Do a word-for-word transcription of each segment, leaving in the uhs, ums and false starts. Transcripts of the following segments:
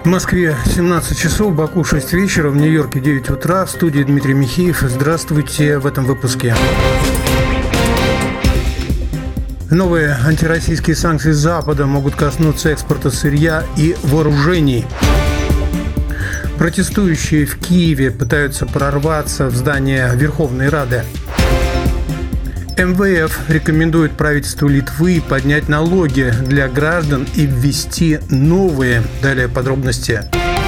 В Москве семнадцать часов, Баку шесть вечера, в Нью-Йорке девять утра. В студии Дмитрий Михеев. Здравствуйте в этом выпуске. Новые антироссийские санкции Запада могут коснуться экспорта сырья и вооружений. Протестующие в Киеве пытаются прорваться в здание Верховной Рады. эм вэ эф рекомендует правительству Литвы поднять налоги для граждан и ввести новые. Далее подробности.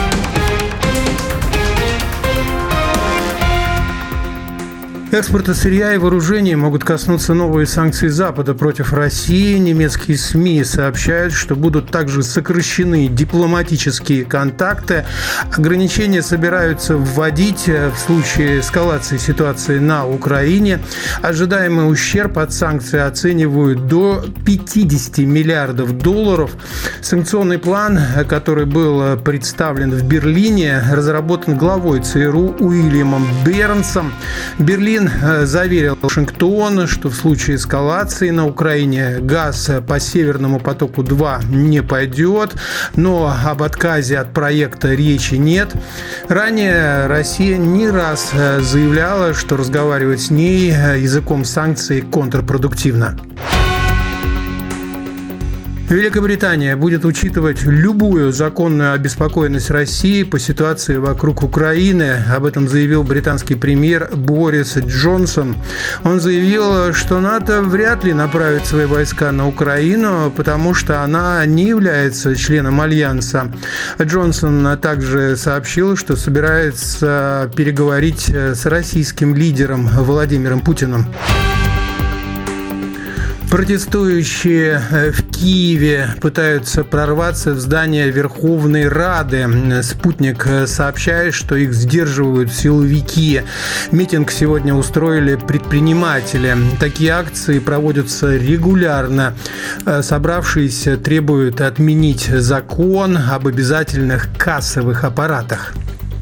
Экспорта сырья и вооружений могут коснуться новые санкции Запада против России. Немецкие СМИ сообщают, что будут также сокращены дипломатические контакты. Ограничения собираются вводить в случае эскалации ситуации на Украине. Ожидаемый ущерб от санкций оценивают до пятьдесят миллиардов долларов. Санкционный план, который был представлен в Берлине, разработан главой ЦРУ Уильямом Бернсом. Берлин заверил Вашингтон, что в случае эскалации на Украине газ по Северному потоку-два не пойдет, но об отказе от проекта речи нет. Ранее Россия не раз заявляла, что разговаривать с ней языком санкций контрпродуктивно. Великобритания будет учитывать любую законную обеспокоенность России по ситуации вокруг Украины. Об этом заявил британский премьер Борис Джонсон. Он заявил, что НАТО вряд ли направит свои войска на Украину, потому что она не является членом Альянса. Джонсон также сообщил, что собирается переговорить с российским лидером Владимиром Путиным. Протестующие в Киеве пытаются прорваться в здание Верховной Рады. «Спутник» сообщает, что их сдерживают силовики. Митинг сегодня устроили предприниматели. Такие акции проводятся регулярно. Собравшиеся требуют отменить закон об обязательных кассовых аппаратах.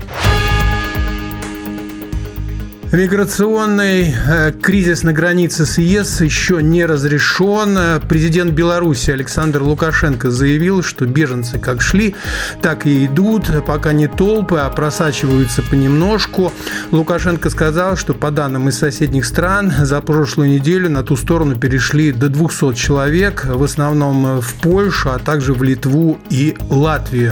Миграционный кризис на границе с ЕС еще не разрешен. Президент Беларуси Александр Лукашенко заявил, что беженцы как шли, так и идут, пока не толпы, а просачиваются понемножку. Лукашенко сказал, что по данным из соседних стран за прошлую неделю на ту сторону перешли до двухсот человек, в основном в Польшу, а также в Литву и Латвию.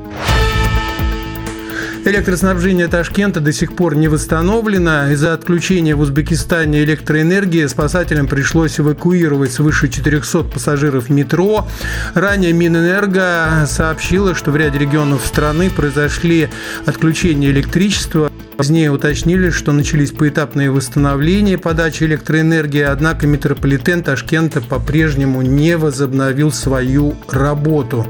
Электроснабжение Ташкента до сих пор не восстановлено. Из-за отключения в Узбекистане электроэнергии спасателям пришлось эвакуировать свыше четырехсот пассажиров метро. Ранее Минэнерго сообщило, что в ряде регионов страны произошли отключения электричества. Позднее уточнили, что начались поэтапные восстановления подачи электроэнергии, однако метрополитен Ташкента по-прежнему не возобновил свою работу.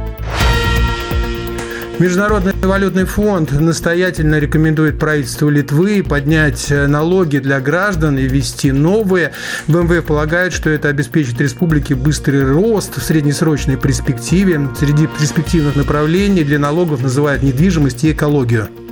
Международный валютный фонд настоятельно рекомендует правительству Литвы поднять налоги для граждан и ввести новые. В эм вэ эф полагают, что это обеспечит республике быстрый рост в среднесрочной перспективе. Среди перспективных направлений для налогов называют недвижимость и экологию.